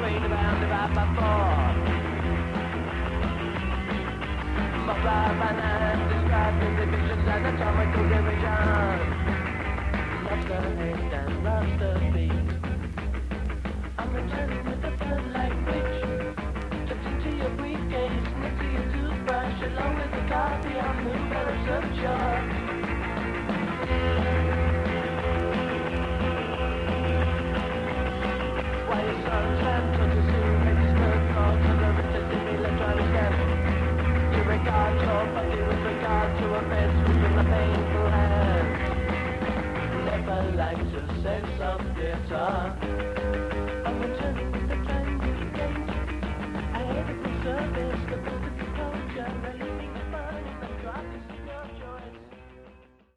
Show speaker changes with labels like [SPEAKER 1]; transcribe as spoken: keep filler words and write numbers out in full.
[SPEAKER 1] train around divide by four. Multiply by nine, describe the divisions and atomical divisions. Loves the hate and loves the beat. I'm returning with the blood like witch. Tucked into your briefcase, next to your toothbrush, along with the coffee on the bellows of joy. Why your son's lamp took us soon, make us good call to the richest in electronic gas. You regard your body with regard to offense within the painful hand. Never liked your sense of theater.